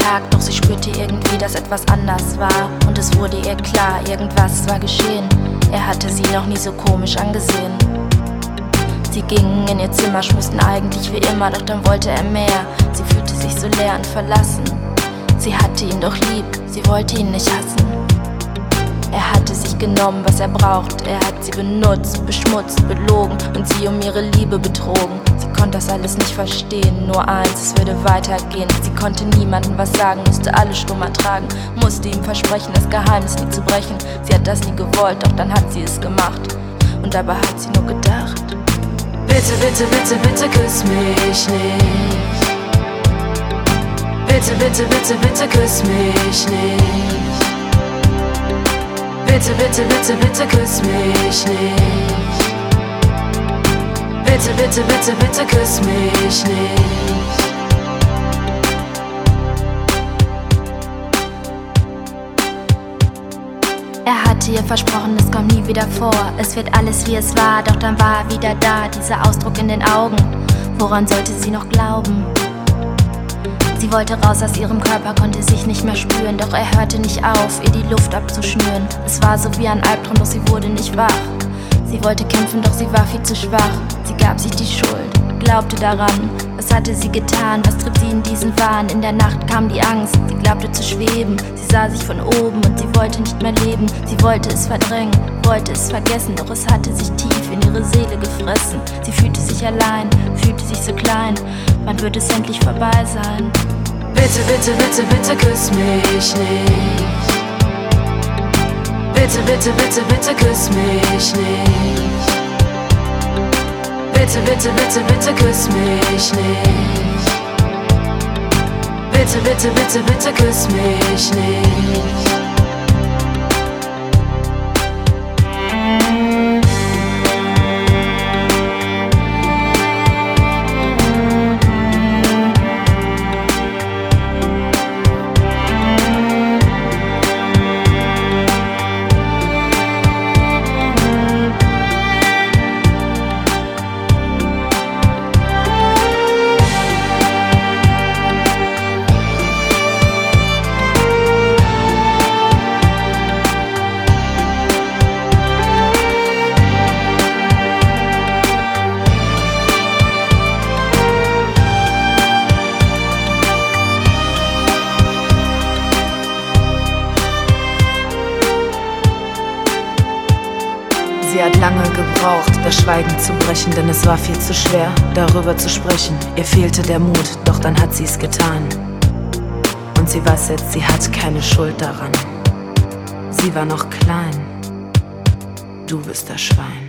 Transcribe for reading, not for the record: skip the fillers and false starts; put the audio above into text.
Tag, doch sie spürte irgendwie, dass etwas anders war. Und es wurde ihr klar, irgendwas war geschehen. Er hatte sie noch nie so komisch angesehen. Sie gingen in ihr Zimmer, schmusten eigentlich wie immer, doch dann wollte er mehr. Sie fühlte sich so leer und verlassen. Sie hatte ihn doch lieb, sie wollte ihn nicht hassen. Er hatte sich genommen, was er braucht. Er hat sie benutzt, beschmutzt, belogen und sie um ihre Liebe betrogen. Sie konnte das alles nicht verstehen, nur eins, es würde weitergehen. Sie konnte niemandem was sagen, musste alles stumm ertragen, musste ihm versprechen, das Geheimnis nie zu brechen. Sie hat das nie gewollt, doch dann hat sie es gemacht. Und dabei hat sie nur gedacht: Bitte, bitte, bitte, bitte küss mich nicht. Bitte, bitte, bitte, bitte küss mich nicht. Bitte, bitte, bitte, bitte küss mich nicht. Bitte, bitte, bitte, bitte küss mich nicht. Er hatte ihr versprochen, es kommt nie wieder vor. Es wird alles wie es war, doch dann war er wieder da. Dieser Ausdruck in den Augen, woran sollte sie noch glauben? Sie wollte raus aus ihrem Körper, konnte sich nicht mehr spüren. Doch er hörte nicht auf, ihr die Luft abzuschnüren. Es war so wie ein Albtraum, doch sie wurde nicht wach. Sie wollte kämpfen, doch sie war viel zu schwach. Sie gab sich die Schuld, glaubte daran. Was hatte sie getan? Was trieb sie in diesen Wahn? In der Nacht kam die Angst, sie glaubte zu schweben. Sie sah sich von oben und sie wollte nicht mehr leben. Sie wollte es verdrängen, wollte es vergessen, doch es hatte sich tief in ihre Seele gefressen. Sie fühlte sich allein, fühlte sich so klein. Wann wird es endlich vorbei sein? Bitte, bitte, bitte, bitte küss mich nicht. Bitte, bitte, bitte, bitte küss mich nicht. Bitte, bitte, bitte, bitte küss mich nicht. Bitte, bitte, bitte, bitte küss mich nicht. Sie hat lange gebraucht, das Schweigen zu brechen, denn es war viel zu schwer, darüber zu sprechen. Ihr fehlte der Mut, doch dann hat sie es getan. Und sie weiß jetzt, sie hat keine Schuld daran. Sie war noch klein, du bist das Schwein.